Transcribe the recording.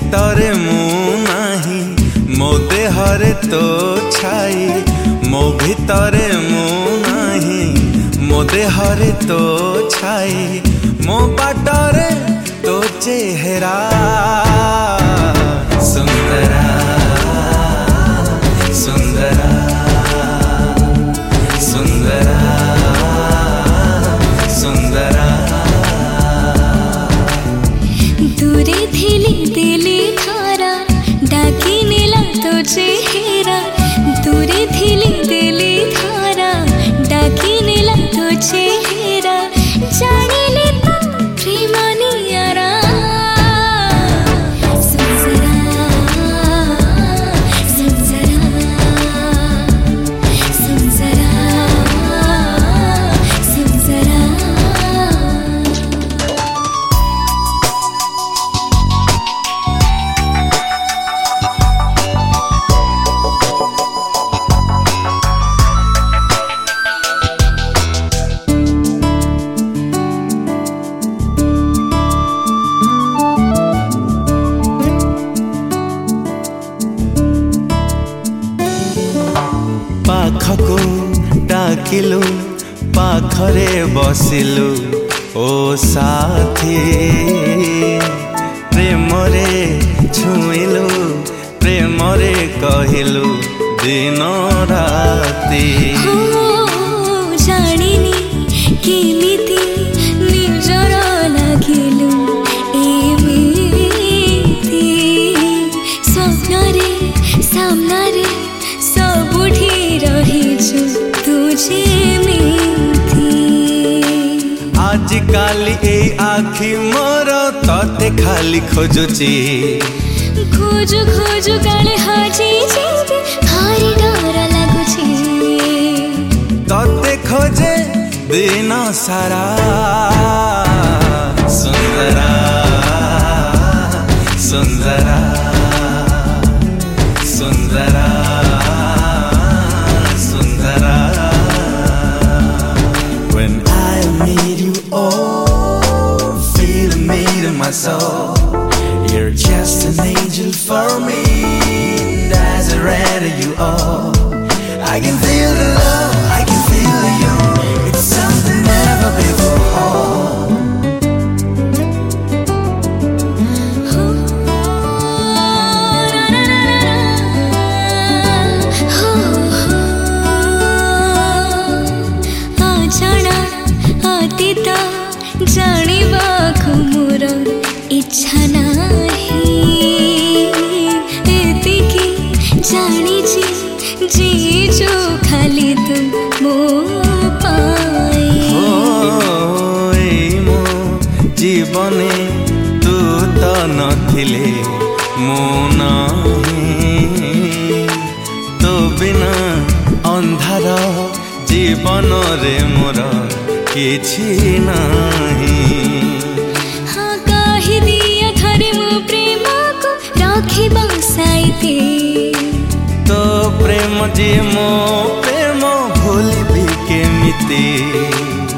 भितरे मु नाही मो देहरे तो छाई मो भितरे मु नाही मो देहरे तो छाई मो बाटरे तो चेहरा सुंदरा सुंदरा सुंदरा सुंदरा दूरे थिली दिली धारा डाकी नेला तो चेहरा दूरे थिली दिली धारा डाकी नेला तो चेहरा जानिले तो प्रेमानियारा सुंदरा सुंदरा सुंदरा सुंदरा पाखको डाकिलु पाखरे बसिलु ओ साथी प्रेमरे छुइलु प्रेमरे कहिलु दिन राती जानिनी केमिति निजर लागिलु एमिति स्वप्नरे सामनारे सबुठी रहिछु तुझे मिथि आज काली ए आखि मोर तते खाली खोजुची खोजु खोजु काले हाजी जेबे भारी डर लागुची तते खोजे दिन सारा सुंदरा सुंदरा सुंदरा सुंदरा When I meet you, oh, feel me to my soul. You're just an angel for me. That's right, you are. I can feel the love, I can feel you. It's something never before. जानिबाकु मोर इच्छा नाही एतिकी जानिछि जे जो खाली तू मो पाए मो जीवने तू तो नथिले मो नाही तो बिना अंधार जीवन रे मोर किछि नाही हाँ कहि दिया घरे मो प्रेम को राखी बसाइते तो प्रेम जी मो प्रेम भूल भी केमिति